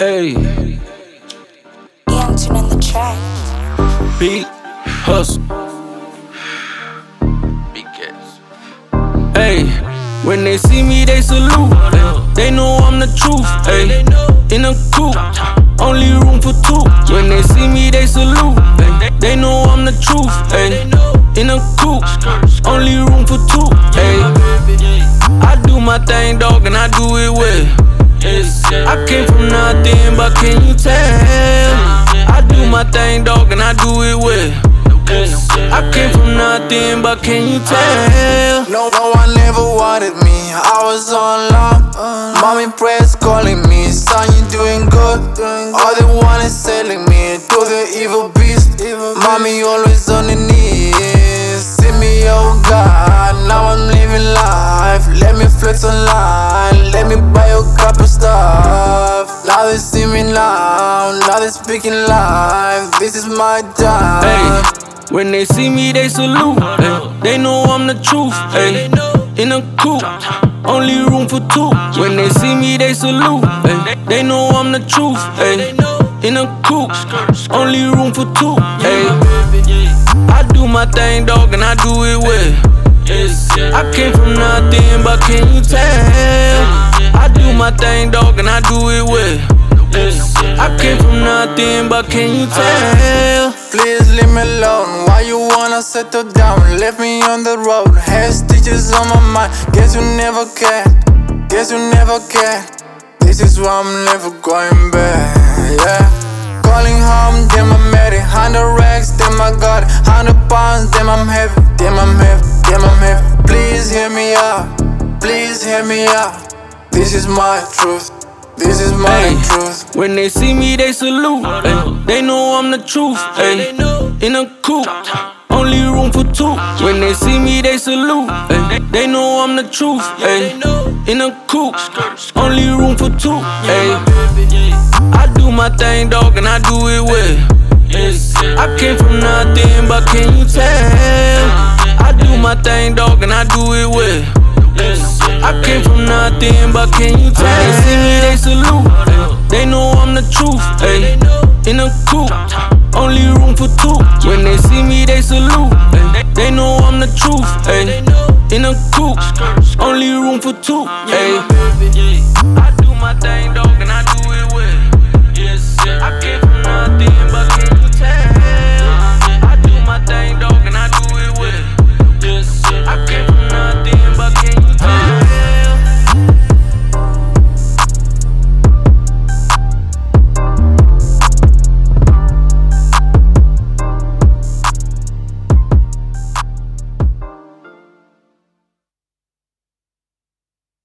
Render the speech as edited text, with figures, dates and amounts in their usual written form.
Hey, Young Tune on the track. beat, hustle. Big cats. Hey, when they see me, they salute. They know I'm the truth. Hey, in a coupe, only room for two. When they see me, they salute. They know I'm the truth. Hey, in a coupe, only room for two. Hey, I do my thing, dog, and I do it well. I came from nothing, but can you tell? I do my thing, dog, and I do it well. I came from nothing, but can you tell? No one ever wanted me, I was on lock. Mommy prayers calling me, son, you doing good. All they want is selling me to the evil beast. Mommy always on the knees. See me, oh God, now I'm living life. Let me flex online, let me buy a couple stuff. Now they see me now they speaking live. This is my time. Hey, when they see me, they salute. Hey, they know I'm the truth. Hey, in a coupe, only room for two. When they see me, they salute. Hey, they know I'm the truth. Hey, in a coupe, only room for two. Hey, I do my thing, dog, and I do it well. I came from nothing, but can you tell? I do my thing, dog, and I do it well. I came from nothing, but can you tell? Please leave me alone. Why you wanna settle down? Left me on the road. Had stitches on my mind. Guess you never can. Guess you never can. This is why I'm never going back. Yeah. Calling home, damn I'm mad it. 100 racks, damn I got it. 100 pounds, damn I'm heavy. Damn I'm heavy. Damn I'm heavy. Please hear me out. Please hear me out. This is my truth. This is my truth. When they see me, they salute. Ay, they know I'm the truth. Ay, in a coupe, only room for two. When they see me, they salute. Ay, they know I'm the truth. Ay, in a coupe, only room for two. Ay, I do my thing, dog, and I do it well. I came from nothing, but can you tell? I do my thing, dog, and I do it well. I came from nothing, but can you tell? They see me, they salute. They know I'm the truth. Ay, in a coupe, only room for two. When they see me, they salute. They know I'm the truth. Ay, in a coupe, only room for two. Ay.